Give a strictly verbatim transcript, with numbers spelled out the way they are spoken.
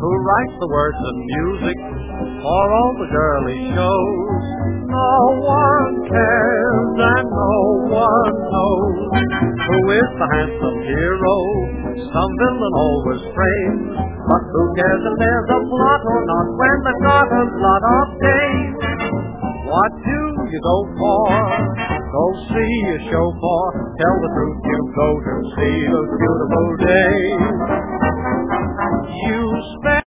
who writes the words and music for all the girly shows. No one cares and no one knows who is the handsome hero some villain always frames. But who cares if there's a plot or not when they've got a lot of dames? What do you go for? Go see a show for. Tell the truth, you go to see those beautiful days.